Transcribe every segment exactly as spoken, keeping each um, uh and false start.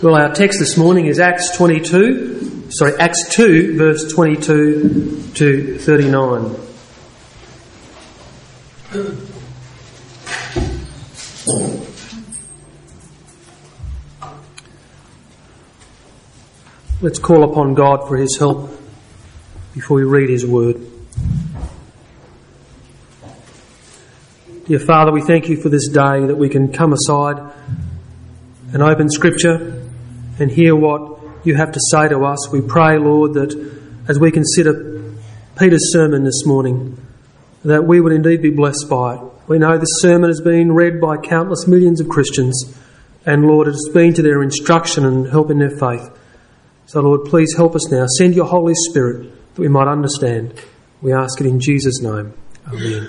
Well, our text this morning is Acts twenty-two, sorry, Acts two, verse twenty-two to thirty-nine. Let's call upon God for His help before we read His word. Dear Father, we thank You for this day that we can come aside and open Scripture and hear what You have to say to us. We pray, Lord, that as we consider Peter's sermon this morning, that we would indeed be blessed by it. We know this sermon has been read by countless millions of Christians, and Lord, it has been to their instruction and help in their faith. So Lord, please help us now. Send Your Holy Spirit that we might understand. We ask it in Jesus' name. Amen.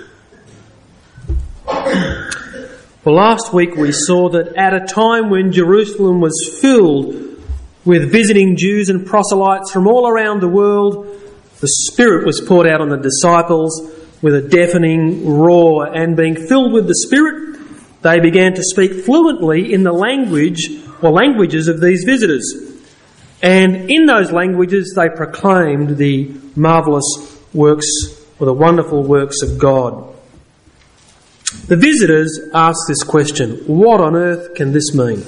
Well, last week we saw that at a time when Jerusalem was filled with visiting Jews and proselytes from all around the world, the Spirit was poured out on the disciples with a deafening roar, and being filled with the Spirit, they began to speak fluently in the language or languages of these visitors. And in those languages they proclaimed the marvellous works or the wonderful works of God. The visitors asked this question: what on earth can this mean?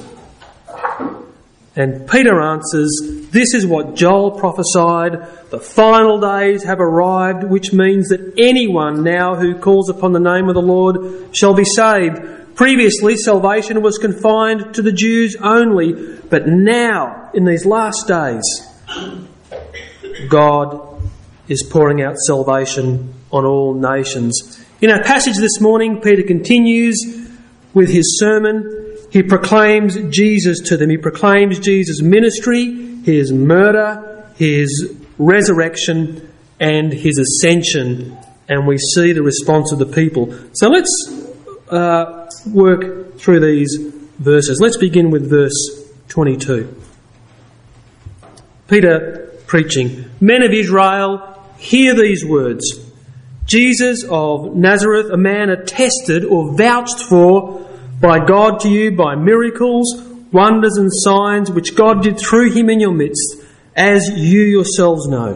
And Peter answers, this is what Joel prophesied. The final days have arrived, which means that anyone now who calls upon the name of the Lord shall be saved. Previously, salvation was confined to the Jews only, but now, in these last days, God is pouring out salvation on all nations. In our passage this morning, Peter continues with his sermon. He proclaims Jesus to them. He proclaims Jesus' ministry, His murder, His resurrection, and His ascension. And we see the response of the people. So let's uh, work through these verses. Let's begin with verse twenty-two. Peter preaching, "Men of Israel, hear these words. Jesus of Nazareth, a man attested or vouched for by God to you by miracles, wonders and signs which God did through Him in your midst, as you yourselves know."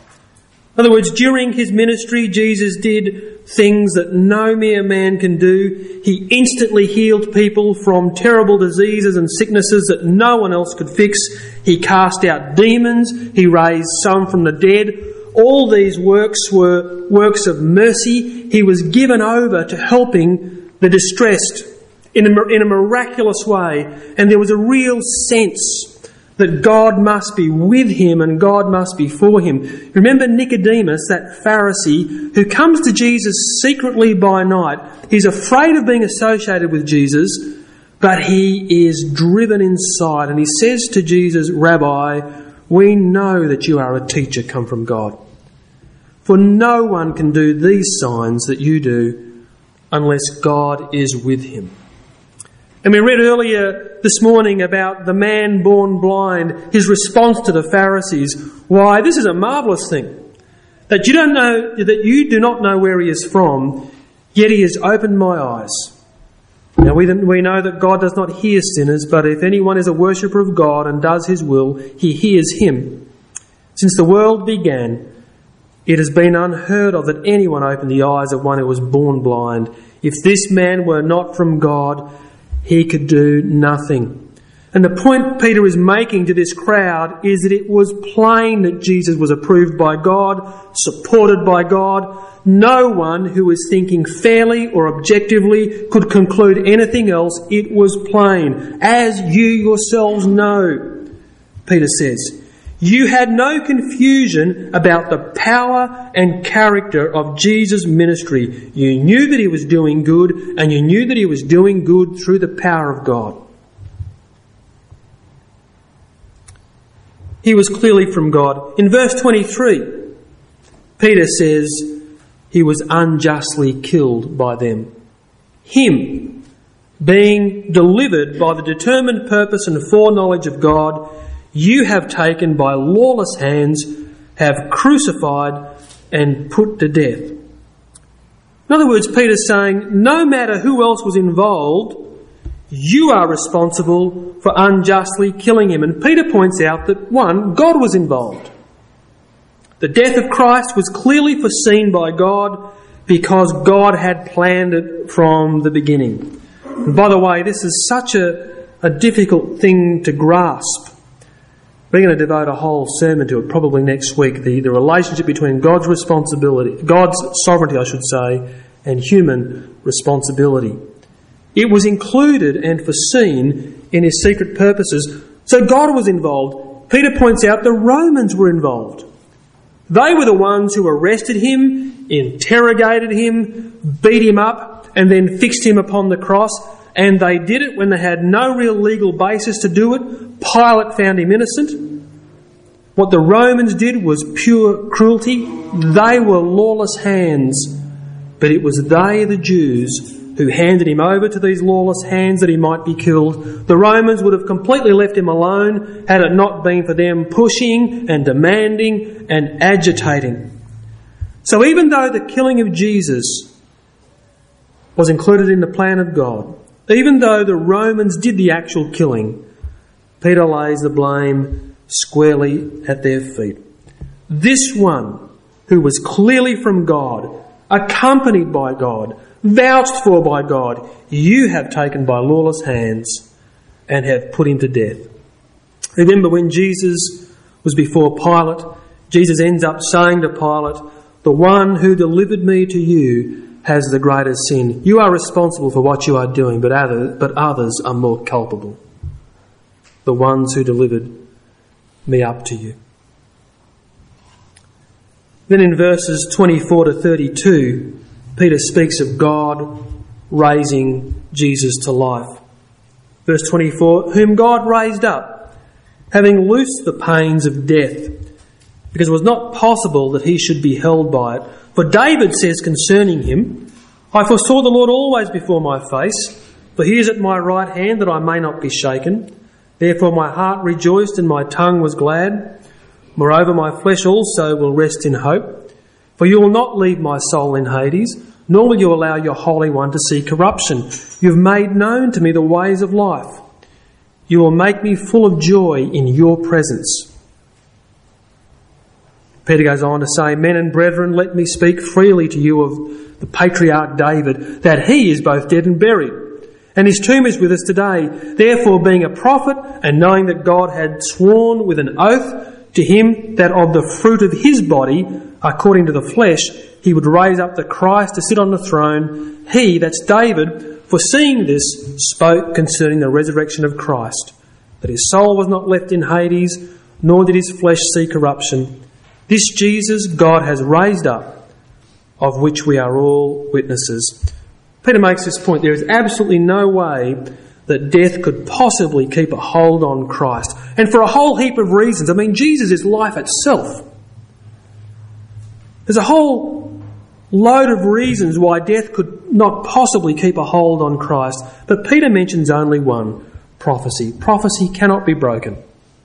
In other words, during His ministry, Jesus did things that no mere man can do. He instantly healed people from terrible diseases and sicknesses that no one else could fix. He cast out demons. He raised some from the dead. All these works were works of mercy. He was given over to helping the distressed in a, in a miraculous way. And there was a real sense that God must be with him and God must be for him. Remember Nicodemus, that Pharisee, who comes to Jesus secretly by night. He's afraid of being associated with Jesus, but he is driven inside. And he says to Jesus, "Rabbi, we know that you are a teacher come from God. For no one can do these signs that you do unless God is with him." And we read earlier this morning about the man born blind, his response to the Pharisees. Why, this is a marvellous thing. That you don't know, that you do not know where he is from, yet he has opened my eyes. Now we, we know that God does not hear sinners, but if anyone is a worshipper of God and does his will, he hears him. Since the world began, it has been unheard of that anyone opened the eyes of one who was born blind. If this man were not from God, he could do nothing. And the point Peter is making to this crowd is that it was plain that Jesus was approved by God, supported by God. No one who was thinking fairly or objectively could conclude anything else. It was plain. As you yourselves know, Peter says, you had no confusion about the power and character of Jesus' ministry. You knew that he was doing good, and you knew that he was doing good through the power of God. He was clearly from God. In verse twenty-three, Peter says he was unjustly killed by them. Him, being delivered by the determined purpose and foreknowledge of God, you have taken by lawless hands, have crucified and put to death. In other words, Peter's saying, no matter who else was involved, you are responsible for unjustly killing him. And Peter points out that, one, God was involved. The death of Christ was clearly foreseen by God because God had planned it from the beginning. And by the way, this is such a, a difficult thing to grasp. We're going to devote a whole sermon to it probably next week, the, the relationship between God's responsibility, God's sovereignty, I should say, and human responsibility. It was included and foreseen in his secret purposes. So God was involved. Peter points out the Romans were involved. They were the ones who arrested him, interrogated him, beat him up, and then fixed him upon the cross. And they did it when they had no real legal basis to do it. Pilate found him innocent. What the Romans did was pure cruelty. They were lawless hands. But it was they, the Jews, who handed him over to these lawless hands that he might be killed. The Romans would have completely left him alone had it not been for them pushing and demanding and agitating. So even though the killing of Jesus was included in the plan of God, even though the Romans did the actual killing, Peter lays the blame squarely at their feet. This one who was clearly from God, accompanied by God, vouched for by God, you have taken by lawless hands and have put him to death. Remember when Jesus was before Pilate, Jesus ends up saying to Pilate, the one who delivered me to you has the greater sin. You are responsible for what you are doing, but others, but others are more culpable. The ones who delivered me up to you. Then in verses twenty-four to thirty-two, Peter speaks of God raising Jesus to life. Verse twenty-four, whom God raised up, having loosed the pains of death, because it was not possible that he should be held by it. For David says concerning him, I foresaw the Lord always before my face, for he is at my right hand that I may not be shaken. Therefore my heart rejoiced and my tongue was glad. Moreover, my flesh also will rest in hope. For you will not leave my soul in Hades, nor will you allow your Holy One to see corruption. You have made known to me the ways of life. You will make me full of joy in your presence. Peter goes on to say, men and brethren, let me speak freely to you of the patriarch David, that he is both dead and buried, and his tomb is with us today. Therefore, being a prophet, and knowing that God had sworn with an oath to him that of the fruit of his body, according to the flesh, he would raise up the Christ to sit on the throne, he, that's David, foreseeing this, spoke concerning the resurrection of Christ, that his soul was not left in Hades, nor did his flesh see corruption. This Jesus God has raised up, of which we are all witnesses. Peter makes this point. There is absolutely no way that death could possibly keep a hold on Christ. And for a whole heap of reasons. I mean, Jesus is life itself. There's a whole load of reasons why death could not possibly keep a hold on Christ. But Peter mentions only one, prophecy. Prophecy cannot be broken.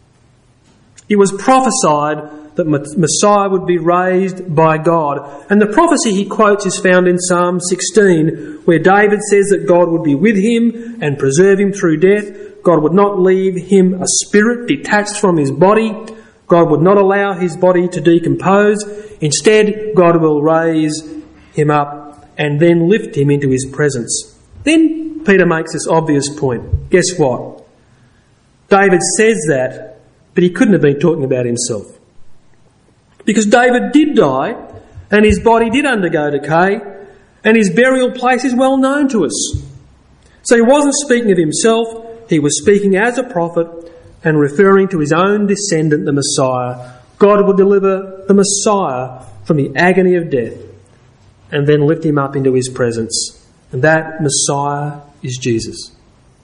It was prophesied that Messiah would be raised by God. And the prophecy he quotes is found in Psalm sixteen, where David says that God would be with him and preserve him through death. God would not leave him a spirit detached from his body. God would not allow his body to decompose. Instead, God will raise him up and then lift him into his presence. Then Peter makes this obvious point. Guess what? David says that, but he couldn't have been talking about himself. Because David did die, and his body did undergo decay, and his burial place is well known to us. So he wasn't speaking of himself, he was speaking as a prophet and referring to his own descendant, the Messiah. God will deliver the Messiah from the agony of death and then lift him up into his presence. And that Messiah is Jesus.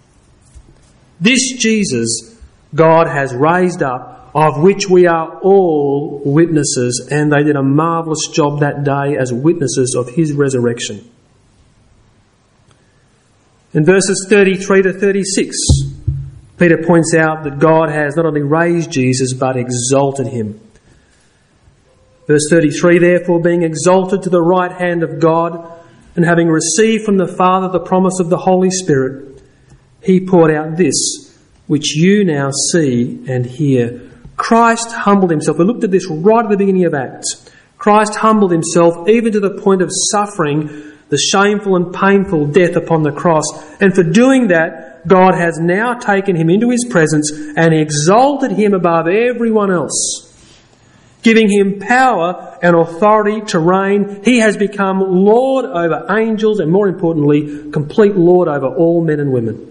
This Jesus God has raised up, of which we are all witnesses, and they did a marvellous job that day as witnesses of his resurrection. In verses thirty-three to thirty-six, Peter points out that God has not only raised Jesus, but exalted him. Verse thirty-three, therefore, being exalted to the right hand of God, and having received from the Father the promise of the Holy Spirit, he poured out this, which you now see and hear. Christ humbled himself. We looked at this right at the beginning of Acts. Christ humbled himself even to the point of suffering the shameful and painful death upon the cross. And for doing that, God has now taken him into his presence and exalted him above everyone else, giving him power and authority to reign. He has become Lord over angels and, more importantly, complete Lord over all men and women.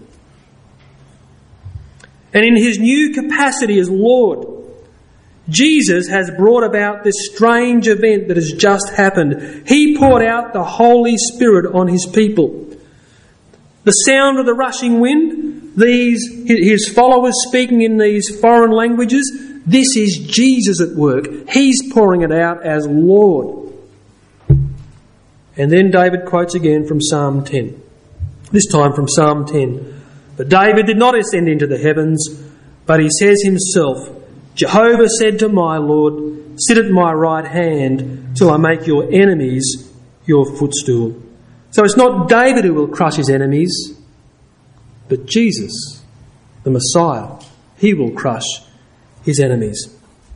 And in his new capacity as Lord, Jesus has brought about this strange event that has just happened. He poured out the Holy Spirit on his people. The sound of the rushing wind, these his followers speaking in these foreign languages, this is Jesus at work. He's pouring it out as Lord. And then David quotes again from Psalm ten. This time from Psalm ten. But David did not ascend into the heavens, but he says himself, Jehovah said to my Lord, sit at my right hand till I make your enemies your footstool. So it's not David who will crush his enemies, but Jesus, the Messiah. He will crush his enemies.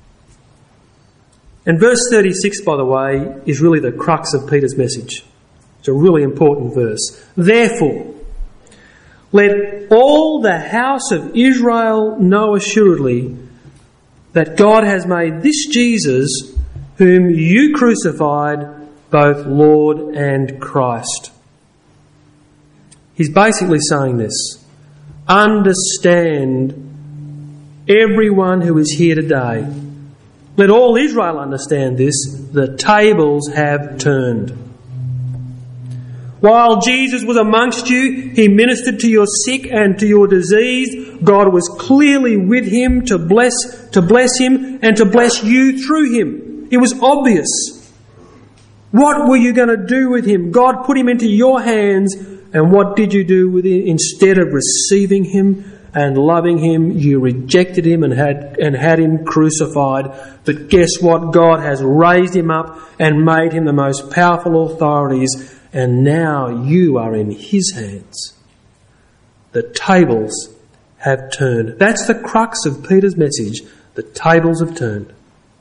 And verse thirty-six, by the way, is really the crux of Peter's message. It's a really important verse. Therefore, let all the house of Israel know assuredly that God has made this Jesus, whom you crucified, both Lord and Christ. He's basically saying this. Understand, everyone who is here today, let all Israel understand this, the tables have turned. While Jesus was amongst you, he ministered to your sick and to your diseased. God was clearly with him to bless, to bless him and to bless you through him. It was obvious. What were you going to do with him? God put him into your hands, and what did you do with him? Instead of receiving him and loving him, you rejected him and had and had him crucified. But guess what? God has raised him up and made him the most powerful authorities, and now you are in his hands. The tables have turned. That's the crux of Peter's message. The tables have turned.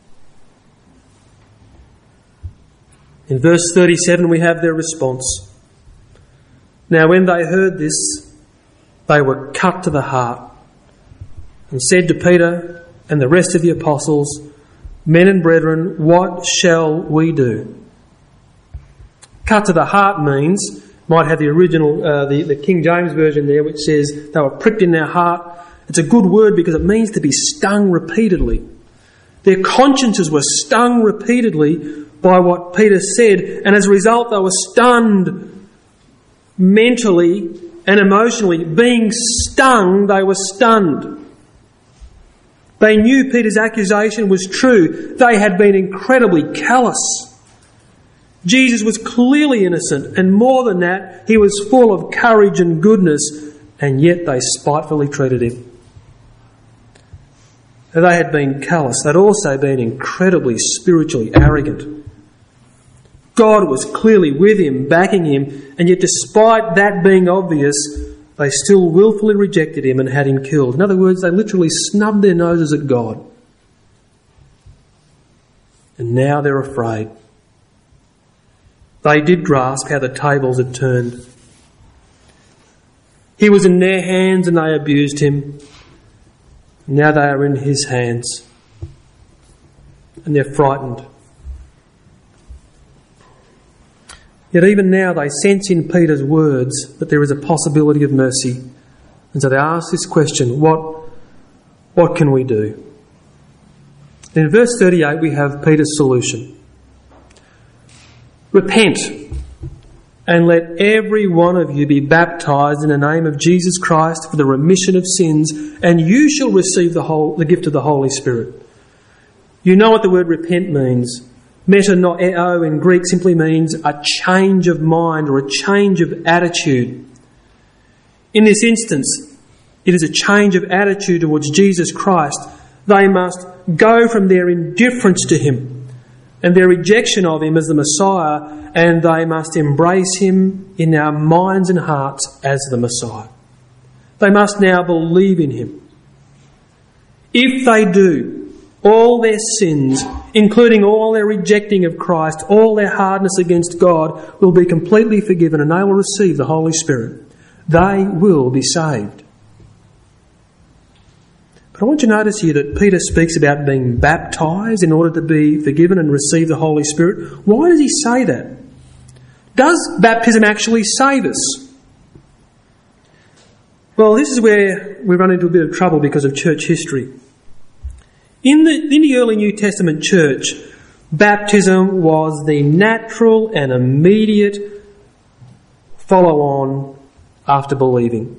In verse thirty-seven we have their response. Now when they heard this, they were cut to the heart and said to Peter and the rest of the apostles, Men and brethren, what shall we do? Cut to the heart means, might have the original, uh, the, the King James version there, which says they were pricked in their heart. It's a good word because it means to be stung repeatedly. Their consciences were stung repeatedly by what Peter said, and as a result they were stunned mentally and emotionally. Being stung, they were stunned. They knew Peter's accusation was true. They had been incredibly callous. Jesus was clearly innocent, and more than that, he was full of courage and goodness, and yet they spitefully treated him. They had been callous. They'd also been incredibly spiritually arrogant. God was clearly with him, backing him, and yet despite that being obvious, they still willfully rejected him and had him killed. In other words, they literally snubbed their noses at God. And now they're afraid. They did grasp how the tables had turned. He was in their hands and they abused him. Now they are in his hands and they're frightened. Yet even now they sense in Peter's words that there is a possibility of mercy. And so they ask this question, what, what can we do? In verse thirty-eight we have Peter's solution. Repent and let every one of you be baptized in the name of Jesus Christ for the remission of sins, and you shall receive the whole, the gift of the Holy Spirit. You know what the word repent means. Metanoeo in Greek simply means a change of mind or a change of attitude. In this instance, it is a change of attitude towards Jesus Christ. They must go from their indifference to him and their rejection of him as the Messiah, and they must embrace him in our minds and hearts as the Messiah. They must now believe in him. If they do, all their sins, including all their rejecting of Christ, all their hardness against God, will be completely forgiven and they will receive the Holy Spirit. They will be saved. But I want you to notice here that Peter speaks about being baptised in order to be forgiven and receive the Holy Spirit. Why does he say that? Does baptism actually save us? Well, this is where we run into a bit of trouble because of church history. In the, in the early New Testament church, baptism was the natural and immediate follow-on after believing.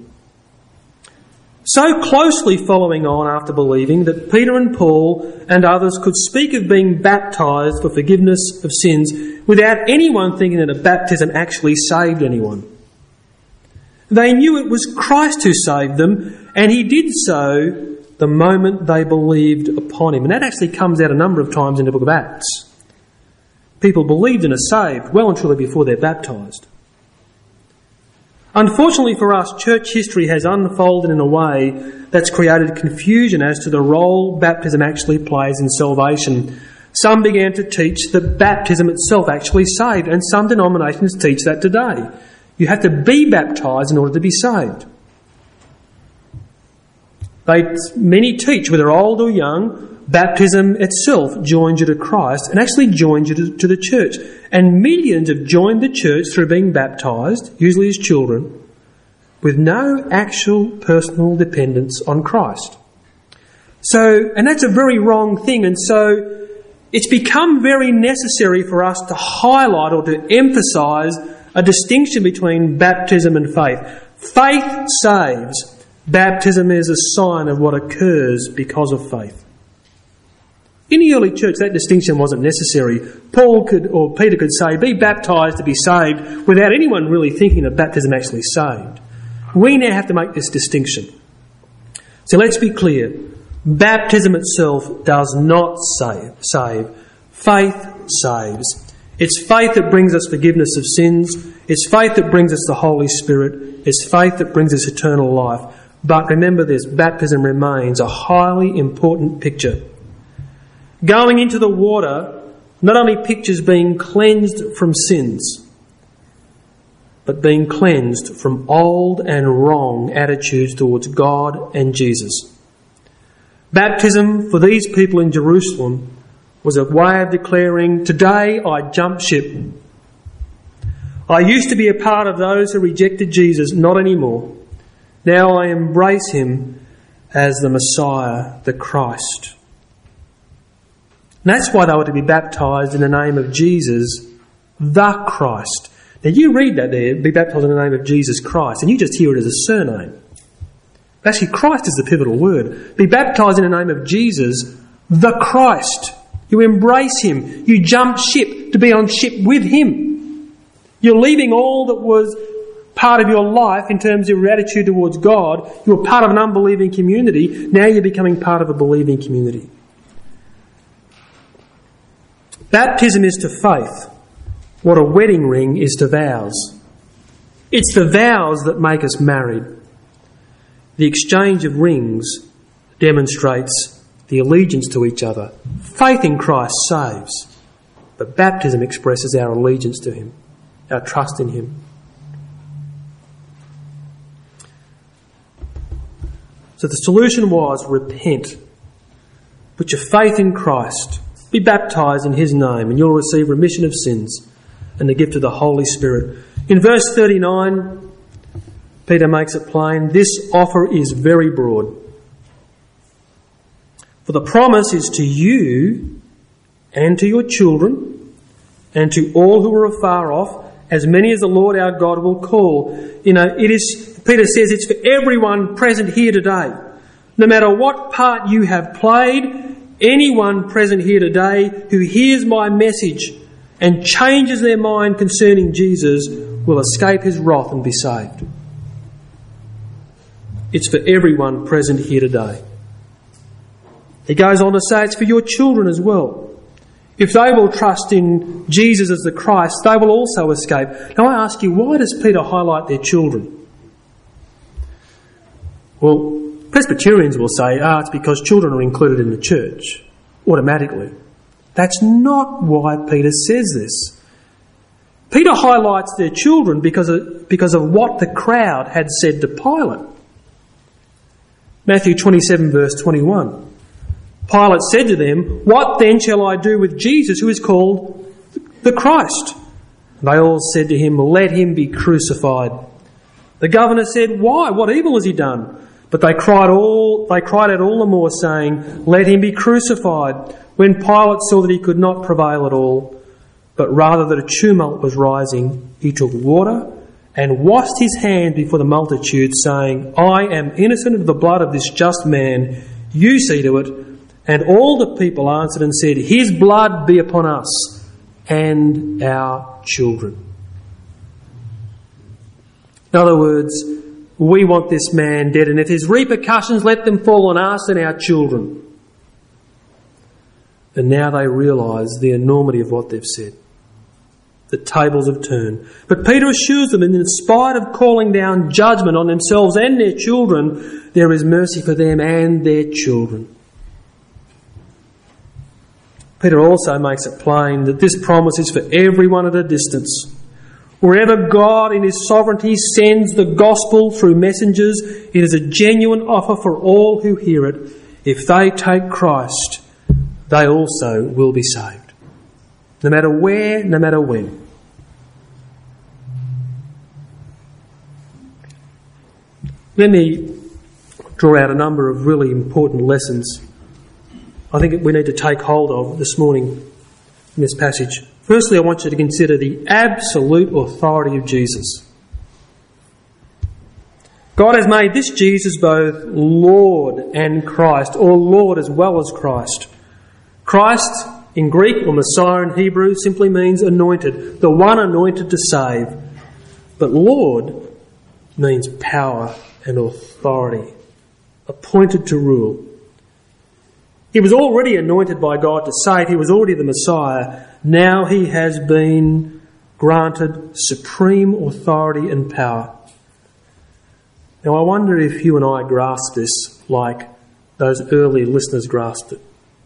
So closely following on after believing that Peter and Paul and others could speak of being baptised for forgiveness of sins without anyone thinking that a baptism actually saved anyone. They knew it was Christ who saved them, and he did so the moment they believed upon him. And that actually comes out a number of times in the book of Acts. People believed and are saved well and truly before they're baptised. Unfortunately for us, church history has unfolded in a way that's created confusion as to the role baptism actually plays in salvation. Some began to teach that baptism itself actually saved, and some denominations teach that today. You have to be baptised in order to be saved. They, many teach, whether old or young, baptism itself joins you to Christ and actually joins you to, to the church. And millions have joined the church through being baptised, usually as children, with no actual personal dependence on Christ. So, and that's a very wrong thing. And so it's become very necessary for us to highlight or to emphasise a distinction between baptism and faith. Faith saves. Baptism is a sign of what occurs because of faith. In the early church, that distinction wasn't necessary. Paul could, or Peter could say, be baptised to be saved, without anyone really thinking that baptism actually saved. We now have to make this distinction. So let's be clear. Baptism itself does not save. save. Faith saves. It's faith that brings us forgiveness of sins. It's faith that brings us the Holy Spirit. It's faith that brings us eternal life. But remember this, baptism remains a highly important picture. Going into the water not only pictures being cleansed from sins, but being cleansed from old and wrong attitudes towards God and Jesus. Baptism for these people in Jerusalem was a way of declaring, today I jump ship. I used to be a part of those who rejected Jesus, not anymore. Now I embrace him as the Messiah, the Christ. And that's why they were to be baptised in the name of Jesus, the Christ. Now you read that there, be baptised in the name of Jesus Christ, and you just hear it as a surname. Actually, Christ is the pivotal word. Be baptised in the name of Jesus, the Christ. You embrace him. You jump ship to be on ship with him. You're leaving all that was part of your life in terms of your attitude towards God. You were part of an unbelieving community. Now you're becoming part of a believing community. Baptism is to faith what a wedding ring is to vows. It's the vows that make us married. The exchange of rings demonstrates the allegiance to each other. Faith in Christ saves, but baptism expresses our allegiance to him, our trust in him. So the solution was repent. Put your faith in Christ. Be baptised in his name and you'll receive remission of sins and the gift of the Holy Spirit. In verse thirty-nine, Peter makes it plain, this offer is very broad. For the promise is to you and to your children and to all who are afar off, as many as the Lord our God will call. You know, it is, Peter says, it's for everyone present here today. No matter what part you have played, anyone present here today who hears my message and changes their mind concerning Jesus will escape his wrath and be saved. It's for everyone present here today. He goes on to say it's for your children as well. If they will trust in Jesus as the Christ, they will also escape. Now I ask you, why does Peter highlight their children? Well, Presbyterians will say, ah, it's because children are included in the church automatically. That's not why Peter says this. Peter highlights their children because of, because of what the crowd had said to Pilate. Matthew twenty-seven verse twenty-one. Pilate said to them, "What then shall I do with Jesus who is called the Christ?" They all said to him, "Let him be crucified." The governor said, "Why? What evil has he done?" But they cried all they cried out all the more, saying, "Let him be crucified." When Pilate saw that he could not prevail at all, but rather that a tumult was rising, he took water and washed his hands before the multitude, saying, "I am innocent of the blood of this just man. You see to it." And all the people answered and said, "His blood be upon us and our children." In other words, we want this man dead, and if there's repercussions, let them fall on us and our children. And now they realise the enormity of what they've said. The tables have turned. But Peter assures them that in spite of calling down judgment on themselves and their children, there is mercy for them and their children. Peter also makes it plain that this promise is for everyone at a distance. Wherever God in his sovereignty sends the gospel through messengers, it is a genuine offer for all who hear it. If they take Christ, they also will be saved. No matter where, no matter when. Let me draw out a number of really important lessons I think we need to take hold of this morning in this passage. Firstly, I want you to consider the absolute authority of Jesus. God has made this Jesus both Lord and Christ, or Lord as well as Christ. Christ in Greek, or Messiah in Hebrew, simply means anointed, the one anointed to save. But Lord means power and authority, appointed to rule. He was already anointed by God to save. He was already the Messiah. Now he has been granted supreme authority and power. Now I wonder if you and I grasp this like those early listeners grasped it.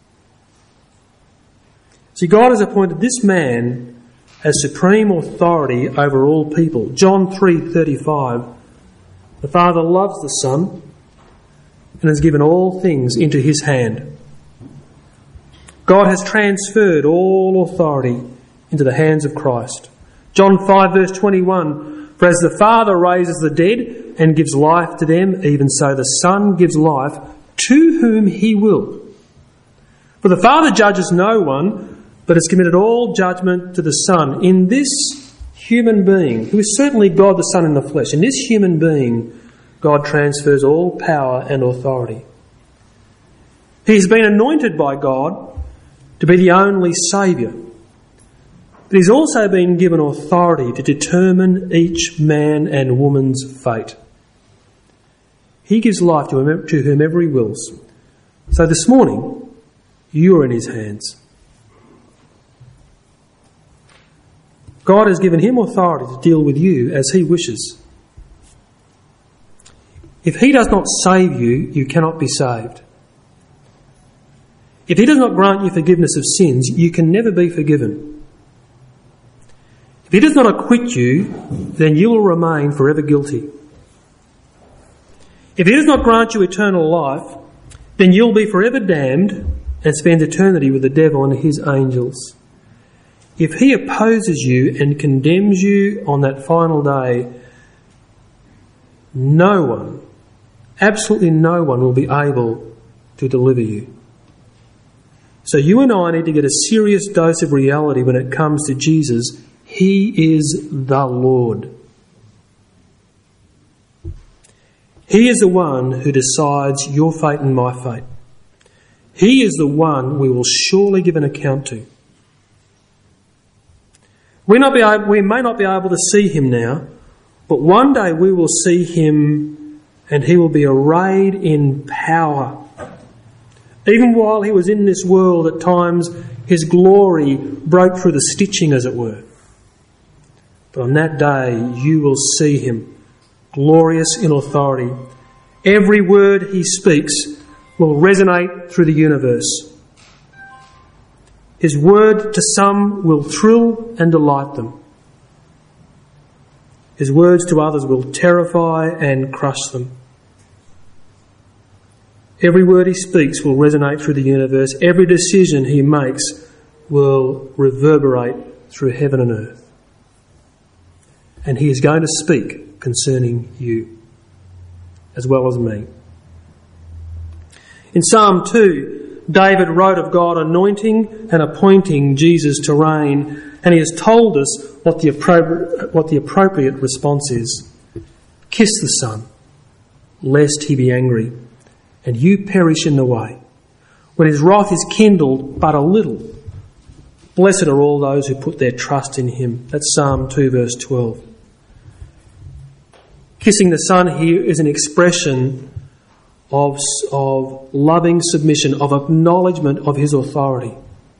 See, God has appointed this man as supreme authority over all people. John three thirty-five. The Father loves the Son and has given all things into his hand. God has transferred all authority into the hands of Christ. John five verse twenty-one, "For as the Father raises the dead and gives life to them, even so the Son gives life to whom he will. For the Father judges no one, but has committed all judgment to the Son." In this human being, who is certainly God the Son in the flesh, in this human being, God transfers all power and authority. He's been anointed by God to be the only Saviour. But he's also been given authority to determine each man and woman's fate. He gives life to whomever he wills. So this morning, you are in his hands. God has given him authority to deal with you as he wishes. If he does not save you, you cannot be saved. If he does not grant you forgiveness of sins, you can never be forgiven. If he does not acquit you, then you will remain forever guilty. If he does not grant you eternal life, then you'll be forever damned and spend eternity with the devil and his angels. If he opposes you and condemns you on that final day, no one, absolutely no one, will be able to deliver you. So you and I need to get a serious dose of reality when it comes to Jesus. He is the Lord. He is the one who decides your fate and my fate. He is the one we will surely give an account to. We, not be able, we may not be able to see him now, but one day we will see him and he will be arrayed in power. Even while he was in this world, at times his glory broke through the stitching, as it were. But on that day you will see him, glorious in authority, Every word he speaks will resonate through the universe. His word to some will thrill and delight them. His words to others will terrify and crush them. Every word he speaks will resonate through the universe. Every decision he makes will reverberate through heaven and earth. And he is going to speak concerning you, as well as me. In Psalm two, David wrote of God anointing and appointing Jesus to reign, and he has told us what the appropriate, what the appropriate response is. Kiss the Son, lest he be angry, and you perish in the way, when his wrath is kindled but a little. Blessed are all those who put their trust in him. That's Psalm two, verse twelve. Kissing the Son here is an expression of, of loving submission, of acknowledgement of his authority.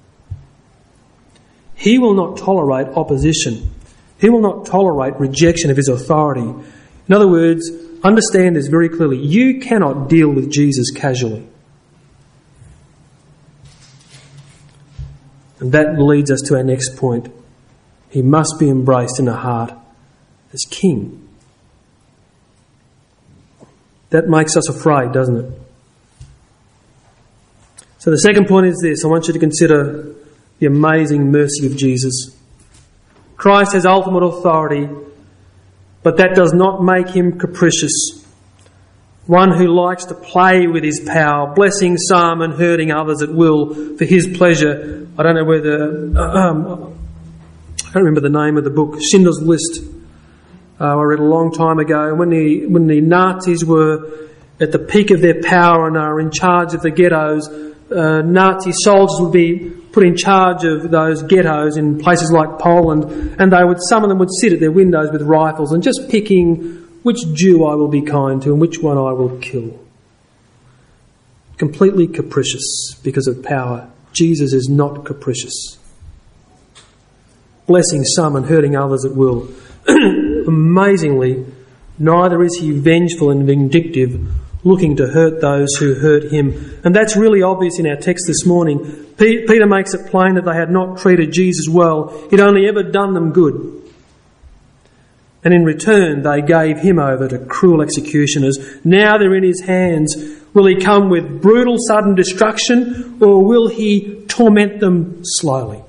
He will not tolerate opposition. He will not tolerate rejection of his authority. In other words, understand this very clearly. You cannot deal with Jesus casually. And that leads us to our next point. He must be embraced in the heart as King. That makes us afraid, doesn't it? So the second point is this. I want you to consider the amazing mercy of Jesus. Christ has ultimate authority, but that does not make him capricious. One who likes to play with his power, blessing some and hurting others at will for his pleasure. I don't know whether... Um, I don't remember the name of the book, Schindler's List. Uh, I read a long time ago, when the when the Nazis were at the peak of their power and they were in charge of the ghettos, uh, Nazi soldiers would be put in charge of those ghettos in places like Poland, and they would some of them would sit at their windows with rifles and just picking which Jew I will be kind to and which one I will kill. Completely capricious because of power. Jesus is not capricious. Blessing some and hurting others at will. Amazingly, neither is he vengeful and vindictive, looking to hurt those who hurt him. And that's really obvious in our text this morning. Peter makes it plain that they had not treated Jesus well. He'd only ever done them good. And in return, they gave him over to cruel executioners. Now they're in his hands. Will he come with brutal, sudden destruction, or will he torment them slowly?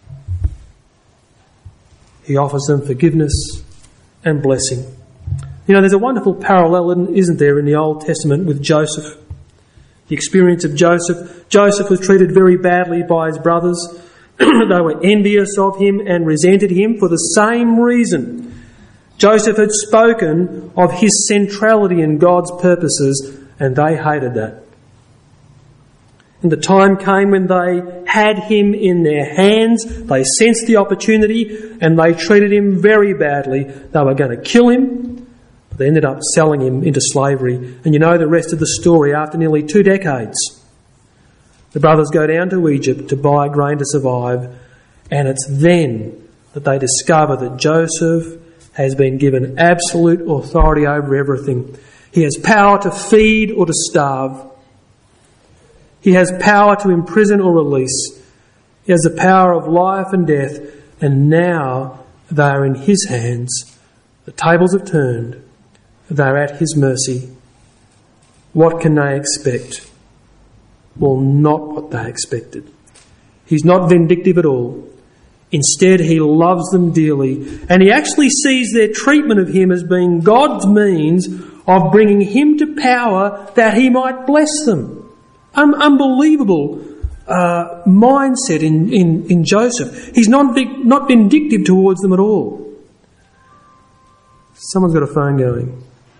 He offers them forgiveness and blessing. You know, there's a wonderful parallel, isn't there, in the Old Testament with Joseph. The experience of Joseph. Joseph was treated very badly by his brothers. They were envious of him and resented him for the same reason. Joseph had spoken of his centrality in God's purposes, and they hated that. And the time came when they had him in their hands. They sensed the opportunity and they treated him very badly. They were going to kill him, but they ended up selling him into slavery. And you know the rest of the story. After nearly two decades, the brothers go down to Egypt to buy grain to survive, and it's then that they discover that Joseph has been given absolute authority over everything. He has power to feed or to starve. He has power to imprison or release. He has the power of life and death, and now they are in his hands. The tables have turned. They are at his mercy. What can they expect? Well, not what they expected. He's not vindictive at all. Instead, he loves them dearly, and he actually sees their treatment of him as being God's means of bringing him to power that he might bless them. Un- unbelievable uh, mindset in, in, in Joseph. He's not, vic- not vindictive towards them at all. Someone's got a phone going.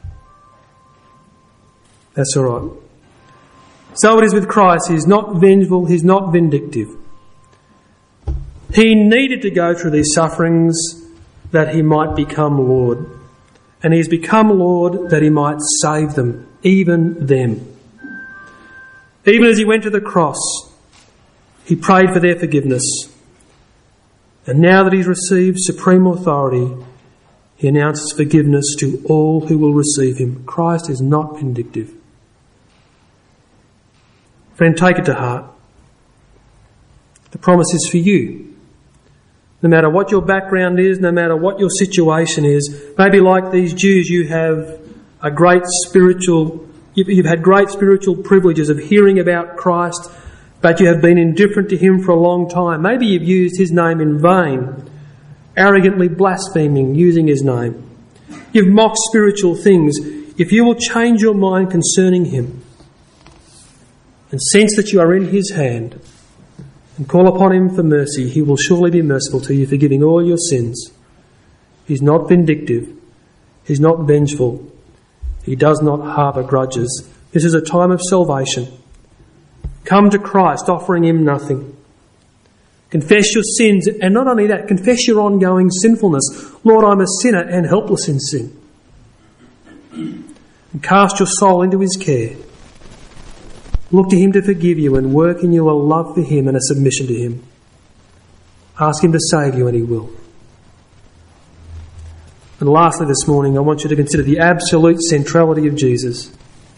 That's all right. So it is with Christ. He's not vengeful. He's not vindictive. He needed to go through these sufferings that he might become Lord. And he has become Lord that he might save them, even them. Even as he went to the cross, he prayed for their forgiveness. And now that he's received supreme authority, He announces forgiveness to all who will receive him. Christ is not vindictive. Friend, take it to heart. The promise is for you. No matter what your background is, no matter what your situation is, maybe like these Jews, you have a great spiritual, you've had great spiritual privileges of hearing about Christ, but you have been indifferent to him for a long time. Maybe you've used his name in vain, arrogantly blaspheming, using his name. You've mocked spiritual things. If you will change your mind concerning him and sense that you are in his hand and call upon him for mercy, he will surely be merciful to you, forgiving all your sins. He's not vindictive. He's not vengeful. He does not harbour grudges. This is a time of salvation. Come to Christ, offering him nothing. Confess your sins, and not only that, confess your ongoing sinfulness. Lord, I'm a sinner and helpless in sin. And cast your soul into his care. Look to him to forgive you and work in you a love for him and a submission to him. Ask him to save you and he will. And lastly this morning, I want you to consider the absolute centrality of Jesus.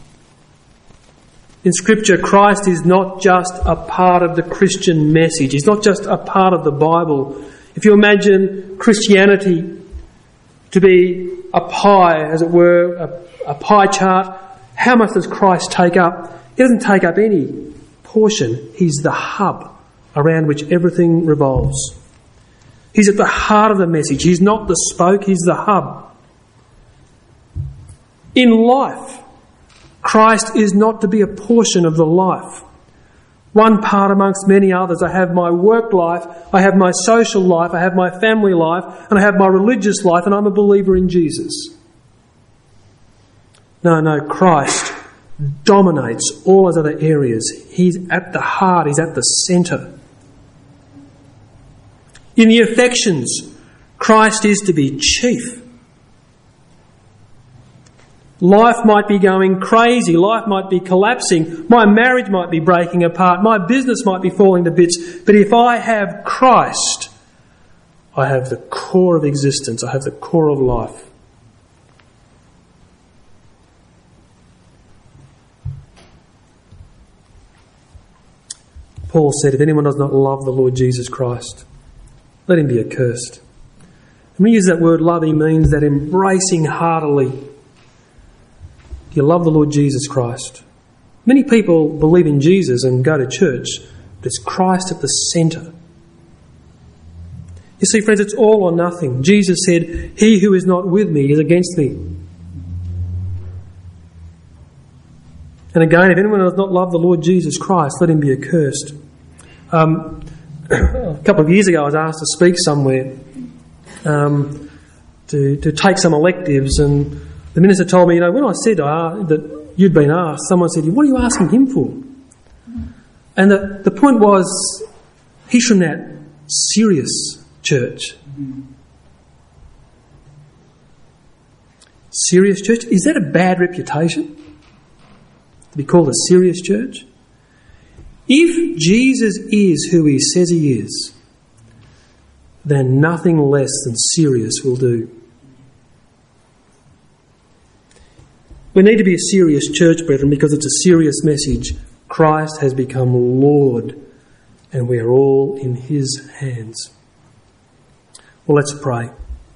In Scripture, Christ is not just a part of the Christian message. He's not just a part of the Bible. If you imagine Christianity to be a pie, as it were, a, a pie chart, how much does Christ take up? He doesn't take up any portion. He's the hub around which everything revolves. He's at the heart of the message. He's not the spoke, he's the hub. In life, Christ is not to be a portion of the life. One part amongst many others. I have my work life, I have my social life, I have my family life, and I have my religious life, and I'm a believer in Jesus. No, no, Christ dominates all those other areas. He's at the heart, he's at the centre. In the affections, Christ is to be chief. Life might be going crazy, life might be collapsing, my marriage might be breaking apart, my business might be falling to bits, but if I have Christ, I have the core of existence, I have the core of life. Paul said, if anyone does not love the Lord Jesus Christ, let him be accursed. And when he uses that word love, he means that embracing heartily. Do you love the Lord Jesus Christ? Many people believe in Jesus and go to church, but it's Christ at the centre. You see, friends, it's all or nothing. Jesus said, he who is not with me is against me. And again, if anyone does not love the Lord Jesus Christ, let him be accursed. Um, a couple of years ago, I was asked to speak somewhere, um, to, to take some electives, and the minister told me, you know, when I said uh, that you'd been asked, someone said, what are you asking him for? And the, the point was, he's from that serious church. Serious church? Is that a bad reputation? To be called a serious church? If Jesus is who he says he is, then nothing less than serious will do. We need to be a serious church, brethren, because it's a serious message. Christ has become Lord, and we are all in his hands. Well, let's pray.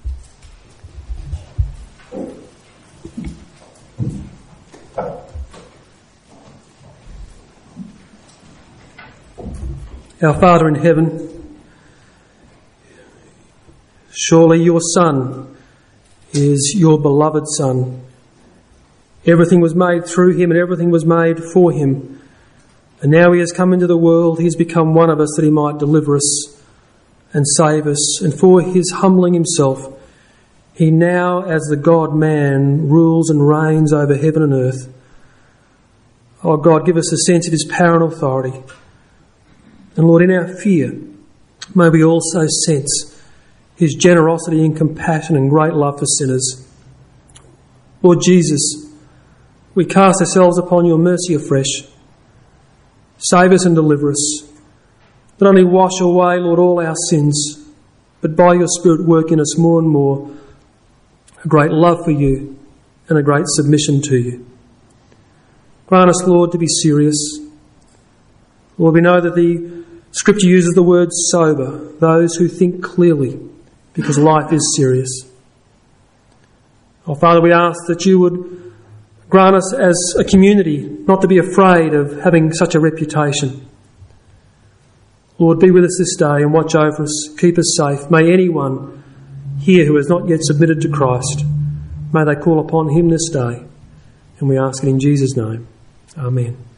Our Father in heaven, surely your Son is your beloved Son. Everything was made through him and everything was made for him. And now he has come into the world, he has become one of us that he might deliver us and save us. And for his humbling himself, he now, as the God-man, rules and reigns over heaven and earth. Oh God, give us a sense of his power and authority. And Lord, in our fear, may we also sense his generosity and compassion and great love for sinners. Lord Jesus, we cast ourselves upon your mercy afresh. Save us and deliver us. Not only wash away, Lord, all our sins, but by your Spirit work in us more and more a great love for you, and a great submission to you. Grant us, Lord, to be serious. Lord, we know that the Scripture uses the word sober, those who think clearly, because life is serious. Oh, Father, we ask that you would grant us as a community not to be afraid of having such a reputation. Lord, be with us this day and watch over us, keep us safe. May anyone here who has not yet submitted to Christ, may they call upon him this day. And we ask it in Jesus' name. Amen.